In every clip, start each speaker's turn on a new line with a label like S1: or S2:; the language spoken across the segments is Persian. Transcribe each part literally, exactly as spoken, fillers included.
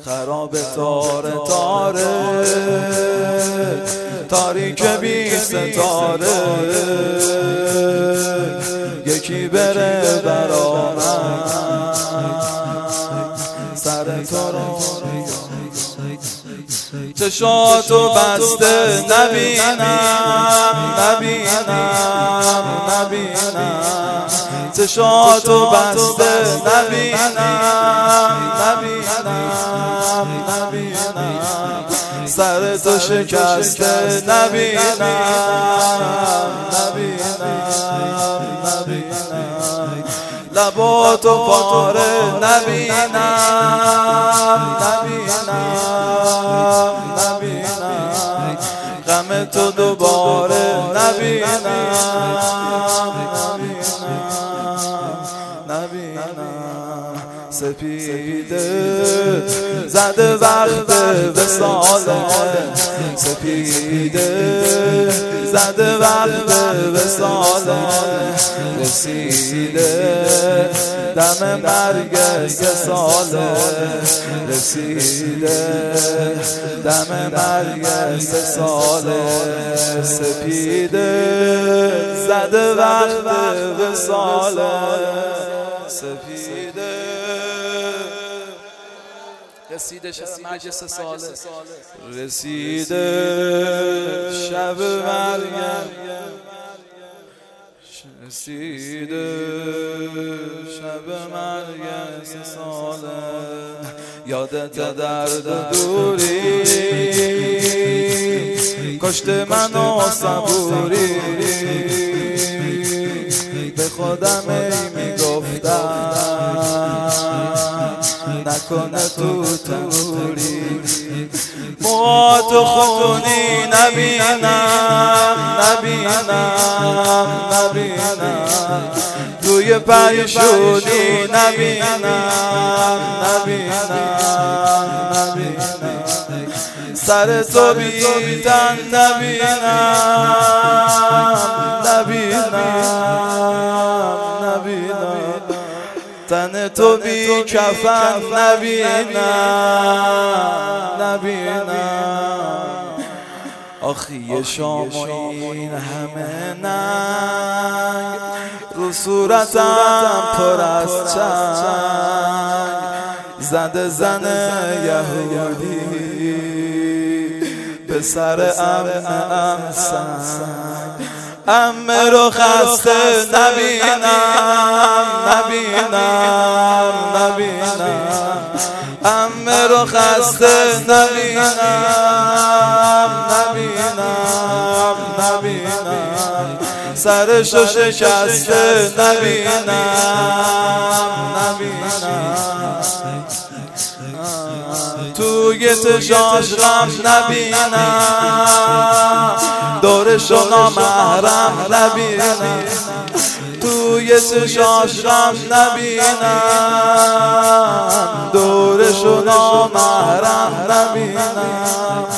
S1: خراب تاره تاره تاریک بی ستاره یکی بره برا من سر تو رو چشاتو بسته نبینم نبینم نبینم چشاتو بسته نبینم نبینم نبینم سر تو شکسته نبینم نبینم نبینم لباتو پاره نبینم نبینم نبینم غم تو دوباره نبینم نبینم نبینم سپیده زده وقت وصاله سپیده زده وقت وصاله رسیده دم مرگ سه ساله رسیده دم مرگ سه ساله سپیده زده وقت وصاله سپیده رسیده شب مرگ سه ساله رسیده شب مرگ رسیده شب مرگ سه ساله یادت درد و دوری کشت من و صبوری به خودم ای میگفتم نکنه تو توری موهاتو خونی نبینم نبینم نبینم توی پریشونی نبینم نبینم نبینم سر تو بیتن نبینم نبینم نبینم تن تو بی کفن نبینم نبینم آخی شام و این همه ننگ رو صورتم پر از چنگ زده زن یهودی به سر امن ام سنگ امه رو خسته نبینم نبینم نبینم امه رو خسته نبینم نبینم نبینم سرشو شکسته نبینم نبینم توی چشاش غم نبینم دورشو نامحرم نبینم توی چشاش غم نبینم دورشو نامحرم نبینم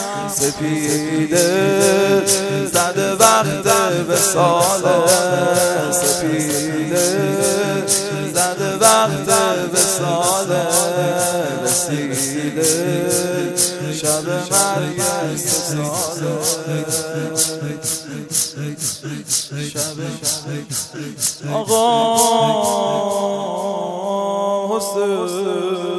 S1: سپیده زده وقت وصاله سپیده زده وقت وصاله رسیده شب مرگ سه ساله شب آقا حسین